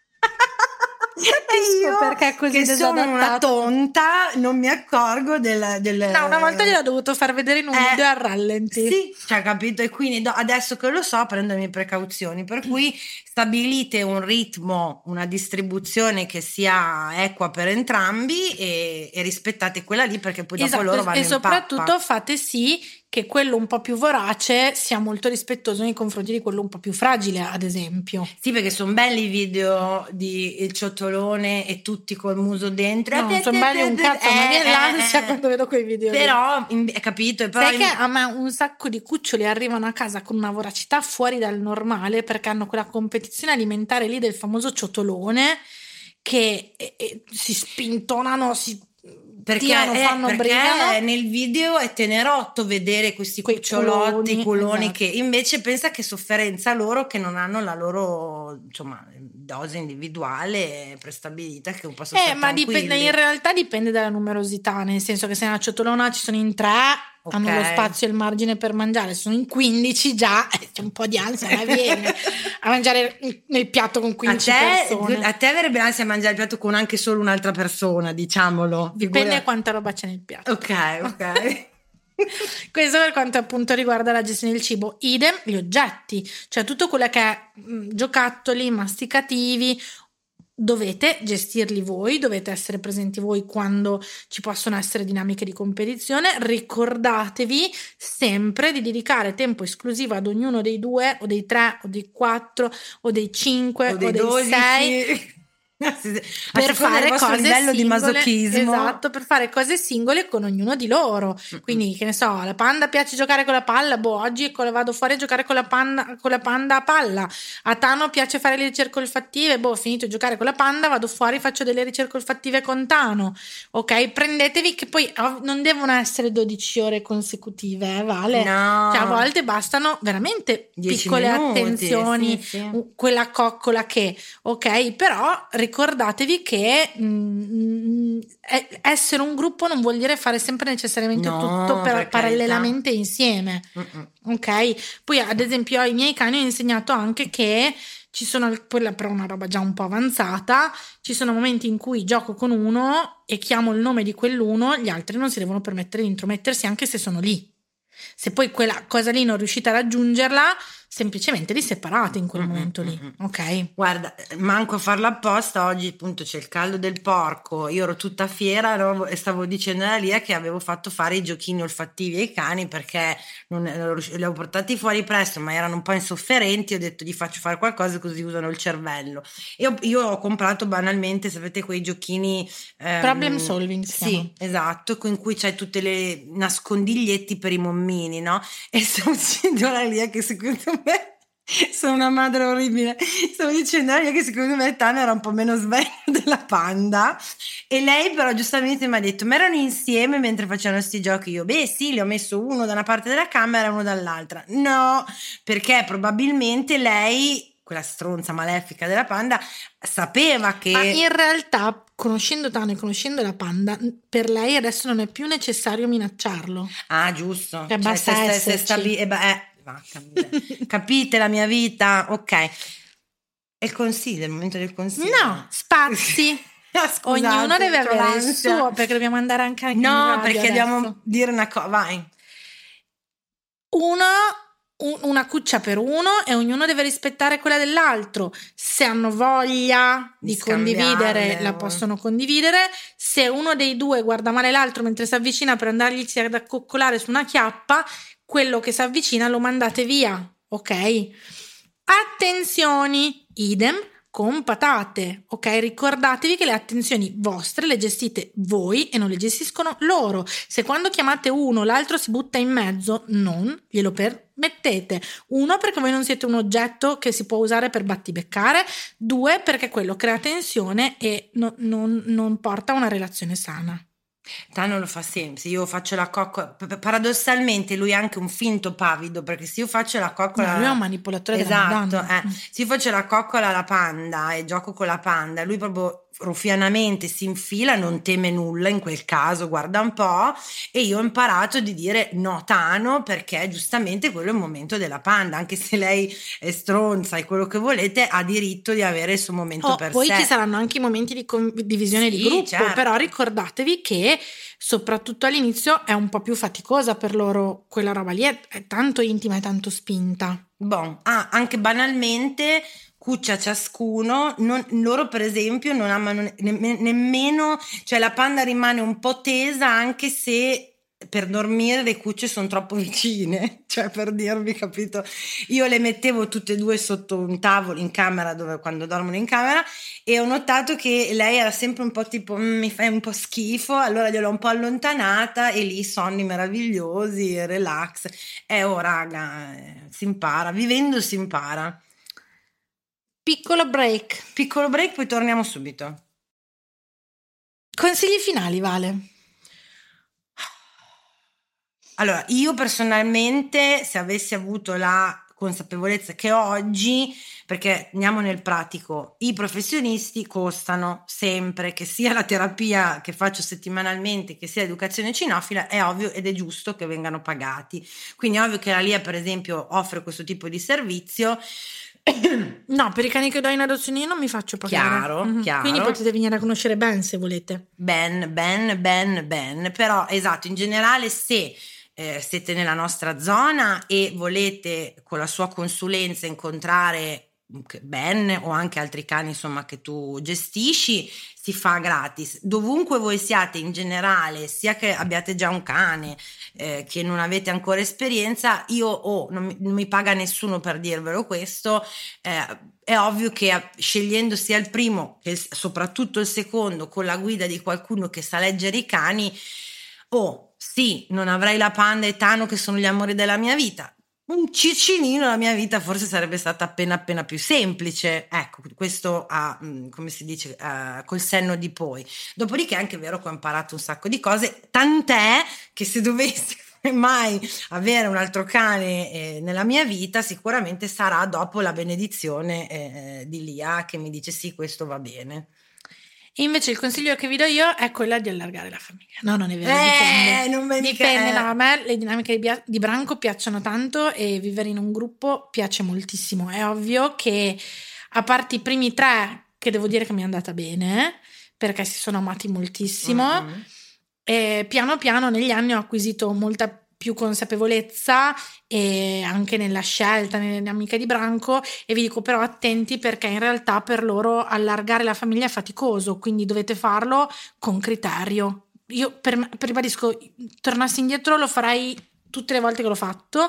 E io, perché è così, che sono una tonta, non mi accorgo del, del... No, una volta gliel'ho dovuto far vedere in un eh, video a rallenti. Sì, cioè, capito? E quindi do, adesso che lo so prendo le mie precauzioni, per cui stabilite un ritmo, una distribuzione che sia equa per entrambi, e, e rispettate quella lì, perché poi dopo esatto, loro vanno e in soprattutto pappa. Fate sì che quello un po' più vorace sia molto rispettoso nei confronti di quello un po' più fragile, ad esempio. Sì, perché sono belli i video di il ciotolone e tutti col muso dentro. No, sono belli un cazzo, eh, ma viene l'ansia eh, quando vedo quei video. Però, hai capito? Però sai in... che a me un sacco di cuccioli arrivano a casa con una voracità fuori dal normale, perché hanno quella competizione alimentare lì del famoso ciotolone, che eh, eh, si spintonano, si perché, tirano, è, fanno, perché brigano. nel video è tenerotto vedere questi Quei cucciolotti, culoni, culoni, esatto. che invece pensa che sofferenza loro che non hanno la loro, insomma, dose individuale prestabilita, che un po' sono Eh, stati ma dipende, tranquilli. in realtà dipende dalla numerosità, nel senso che se nella ciotolona ci sono in tre, Ok. hanno lo spazio e il margine per mangiare, se sono in quindici già eh, c'è un po' di ansia, ma viene a mangiare nel piatto con A quindici te, persone. a te verrebbe ansia a mangiare il piatto con anche solo un'altra persona, diciamolo. Dipende Figura- quanta roba c'è nel piatto. Ok, ok. Questo per quanto appunto riguarda la gestione del cibo. Idem gli oggetti, cioè tutto quello che è mh, giocattoli, masticativi, dovete gestirli voi, dovete essere presenti voi quando ci possono essere dinamiche di competizione. Ricordatevi sempre di dedicare tempo esclusivo ad ognuno dei due o dei tre o dei quattro o dei cinque O o dei dei dodici. sei A per seconda fare del vostro cose livello di singole, masochismo. esatto, per fare cose singole con ognuno di loro. Quindi, che ne so, la panda piace giocare con la palla, boh, oggi co- vado fuori a giocare con la panda, con la panda a palla. A Tano piace fare le ricerche olfattive, boh, ho finito di giocare con la panda, vado fuori, faccio delle ricerche olfattive con Tano. Ok, prendetevi, che poi oh, non devono essere dodici ore consecutive, eh, vale? No. Cioè, a volte bastano veramente Dieci piccole minuti, attenzioni, sì, sì. u- quella coccola che, ok, però ricordatevi che mm, eh, essere un gruppo non vuol dire fare sempre necessariamente No, tutto per- per parallelamente insieme, Mm-mm. ok? Poi ad esempio ai miei cani ho insegnato anche che ci sono, quella per una roba già un po' avanzata, ci sono momenti in cui gioco con uno e chiamo il nome di quell'uno, gli altri non si devono permettere di intromettersi anche se sono lì. Se poi quella cosa lì non riuscite a raggiungerla, semplicemente li separate in quel Mm, momento mm, lì, mm, mm. ok? Guarda, manco a farlo apposta, oggi appunto c'è il caldo del porco, io ero tutta fiera, ero- e stavo dicendo alla Lia che avevo fatto fare i giochini olfattivi ai cani perché non, non ero riusci- li avevo portati fuori presto, ma erano un po' insofferenti, ho detto gli faccio fare qualcosa così usano il cervello. E ho- io ho comprato banalmente, sapete, quei giochini... ehm, Problem solving si chiama. Sì, esatto, con cui c'hai tutte le nascondiglietti per i mommini, no? E stavo dicendo alla Lia che secondo me sono una madre orribile. Stavo dicendo alla Lia che secondo me Tana era un po' meno sveglia della panda. E lei però giustamente mi ha detto: ma erano insieme mentre facevano sti giochi? Io, beh sì, li ho messo uno da una parte della camera e uno dall'altra. No, perché probabilmente lei, quella stronza malefica della panda, sapeva che... Ma in realtà, conoscendo Tano e conoscendo la panda, per lei adesso non è più necessario minacciarlo. Ah, giusto. Cioè, basta se, se, se esserci. stabi- eh, beh, eh, vacca miseria. Capite la mia vita? Ok. E il consiglio, il momento del consiglio. No, spazi. Ah, scusate, Ognuno deve c'ho avere il l'ansia. suo, perché dobbiamo andare anche in No, radio perché adesso. dobbiamo dire una cosa. Vai. Uno, un- una cuccia per uno e ognuno deve rispettare quella dell'altro. Se hanno voglia Di di, condividere, scambiarle, la o- possono condividere. Se uno dei due guarda male l'altro mentre si avvicina per andargli ad accoccolare su una chiappa, quello che si avvicina lo mandate via, ok? Attenzioni, idem con patate, ok? Ricordatevi che le attenzioni vostre le gestite voi e non le gestiscono loro. Se quando chiamate uno l'altro si butta in mezzo, non glielo permettete. Uno, perché voi non siete un oggetto che si può usare per battibeccare. Due, perché quello crea tensione e no- non, non porta a una relazione sana. Tano lo fa sempre. Se io faccio la coccola, p- paradossalmente lui è anche un finto pavido, perché se io faccio la coccola, No, lui è un manipolatore della esatto, Madonna. eh. Se io faccio la coccola alla panda e gioco con la panda, lui proprio ruffianamente si infila, non teme nulla in quel caso, guarda un po', e io ho imparato di dire no Tano, perché giustamente quello è il momento della panda, anche se lei è stronza e quello che volete, ha diritto di avere il suo momento Oh, per poi sé. ci saranno anche i momenti di condivisione Sì, di gruppo, certo. però ricordatevi che soprattutto all'inizio è un po' più faticosa per loro quella roba lì, è, è tanto intima e tanto spinta. Bon. Ah, anche banalmente cuccia ciascuno, non- loro per esempio non amano ne- ne- nemmeno, cioè la panda rimane un po' tesa anche se per dormire le cucce sono troppo vicine, cioè per dirvi, capito? Io le mettevo tutte e due sotto un tavolo in camera, dove quando dormono in camera, e ho notato che lei era sempre un po' tipo "Mm, mi fai un po' schifo", allora gliel'ho un po' allontanata e lì sonni meravigliosi, relax. E oh raga, eh, si impara, vivendo si impara. Piccolo break. Piccolo break, poi torniamo subito. Consigli finali, Vale. Allora, io personalmente, se avessi avuto la consapevolezza che ho oggi, perché andiamo nel pratico, i professionisti costano sempre, che sia la terapia che faccio settimanalmente, che sia l'educazione cinofila, è ovvio ed è giusto che vengano pagati. Quindi è ovvio che la L I A, per esempio, offre questo tipo di servizio. No, per i cani che do in adozione io non mi faccio pagare. Chiaro, Mhm. chiaro. Quindi potete venire a conoscere Ben se volete. Ben, ben, ben, ben. Però, esatto, in generale, se eh, siete nella nostra zona e volete con la sua consulenza incontrare Ben o anche altri cani, insomma, che tu gestisci, si fa gratis. Dovunque voi siate in generale, sia che abbiate già un cane, eh, che non avete ancora esperienza, io oh, non, mi, non mi paga nessuno per dirvelo questo, eh, è ovvio che scegliendo sia il primo che soprattutto il secondo con la guida di qualcuno che sa leggere i cani, oh sì, non avrei la Panda e Tano che sono gli amori della mia vita, un ciccinino la mia vita forse sarebbe stata appena appena più semplice. Ecco, questo ha, come si dice, uh, col senno di poi. Dopodiché è anche vero che ho imparato un sacco di cose, tant'è che se dovessi mai avere un altro cane eh, nella mia vita, sicuramente sarà dopo la benedizione eh, di Lia che mi dice sì, questo va bene. Invece il consiglio che vi do io è quello di allargare la famiglia. No, non è vero, eh, dipende. Non me dipende, no, a me le dinamiche di, di branco piacciono tanto e vivere in un gruppo piace moltissimo. È ovvio che a parte i primi tre, che devo dire che mi è andata bene, perché si sono amati moltissimo, mm-hmm. e piano piano negli anni ho acquisito molta più consapevolezza e anche nella scelta, nelle dinamiche di branco, e vi dico però attenti perché in realtà per loro allargare la famiglia è faticoso, quindi dovete farlo con criterio. Io per, per ribadisco, tornassi indietro lo farei tutte le volte che l'ho fatto,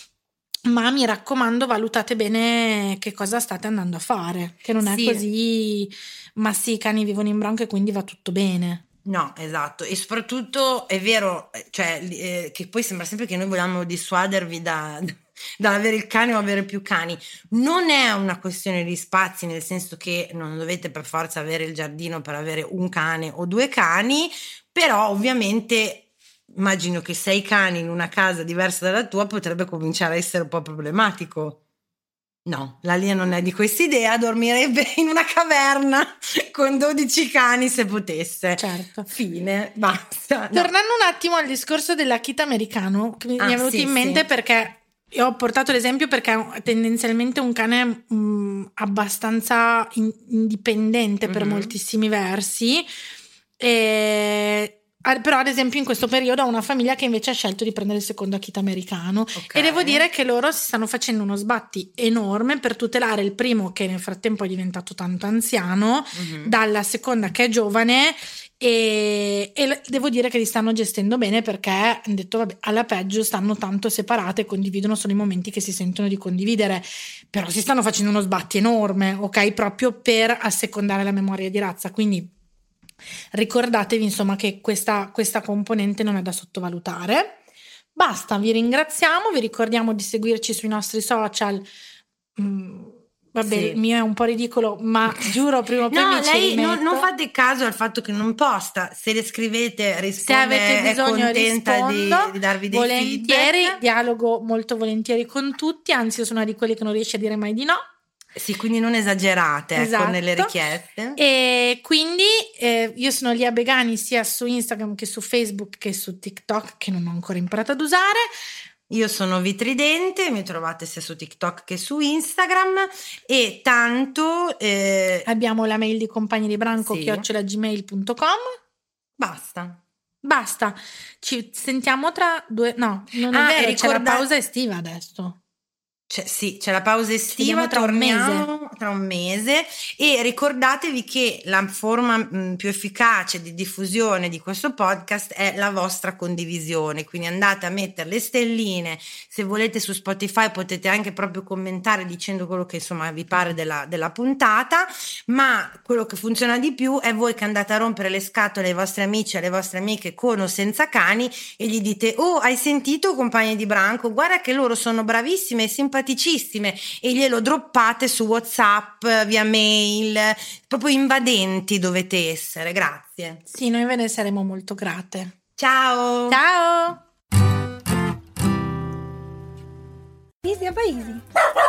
ma mi raccomando valutate bene che cosa state andando a fare, che non è sì. così ma sì, i cani vivono in branco e quindi va tutto bene. No, esatto, e soprattutto è vero, cioè eh, che poi sembra sempre che noi vogliamo dissuadervi da, da avere il cane o avere più cani. Non è una questione di spazi, nel senso che non dovete per forza avere il giardino per avere un cane o due cani, però ovviamente immagino che sei cani in una casa diversa dalla tua potrebbe cominciare a essere un po' problematico. No, la Lia non è di quest'idea, dormirebbe in una caverna con dodici cani se potesse. Certo. Fine, basta. No. Tornando un attimo al discorso dell'Akita americano, che mi ah, è venuto sì, in mente sì. perché io ho portato l'esempio perché è tendenzialmente un cane mh, abbastanza in- indipendente mm-hmm. per moltissimi versi, e... però ad esempio in questo periodo ho una famiglia che invece ha scelto di prendere il secondo Akita americano, okay. E devo dire che loro si stanno facendo uno sbatti enorme per tutelare il primo che nel frattempo è diventato tanto anziano, mm-hmm. dalla seconda che è giovane, e, e devo dire che li stanno gestendo bene perché hanno detto vabbè, alla peggio stanno tanto separate, condividono solo i momenti che si sentono di condividere, però si stanno facendo uno sbatti enorme, ok, proprio per assecondare la memoria di razza, quindi ricordatevi insomma che questa, questa componente non è da sottovalutare. Basta, vi ringraziamo, vi ricordiamo di seguirci sui nostri social. mm, vabbè sì. Il mio è un po' ridicolo, ma giuro prima o poi no, mi ci lei rimetto. non, non fate caso al fatto che non posta, se le scrivete risponde, se avete bisogno è contenta rispondo, di, di darvi dei volentieri, feedback. Dialogo molto volentieri con tutti, anzi io sono una di quelle che non riesce a dire mai di no. Sì, quindi non esagerate, esatto. ecco, nelle richieste. E quindi eh, io sono Lia Begani sia su Instagram che su Facebook che su TikTok, che non ho ancora imparato ad usare. Io sono Vitridente, mi trovate sia su TikTok che su Instagram, e tanto eh... abbiamo la mail di compagni di branco sì. chiocciola gmail punto com. Basta. Basta. Ci sentiamo tra due no, non ah, è vero, ricorda... c'è la pausa estiva adesso. C'è, sì, c'è la pausa estiva, tra un mese. tra un mese, e ricordatevi che la forma mh, più efficace di diffusione di questo podcast è la vostra condivisione, quindi andate a mettere le stelline, se volete su Spotify potete anche proprio commentare dicendo quello che insomma vi pare della, della puntata, ma quello che funziona di più è voi che andate a rompere le scatole ai vostri amici, alle vostre amiche con o senza cani e gli dite oh hai sentito compagni di branco, guarda che loro sono bravissime e simpaticissime, e glielo droppate su WhatsApp, via mail, proprio invadenti dovete essere. Grazie. Sì, noi ve ne saremo molto grate. Ciao. Ciao. paesi a paesi.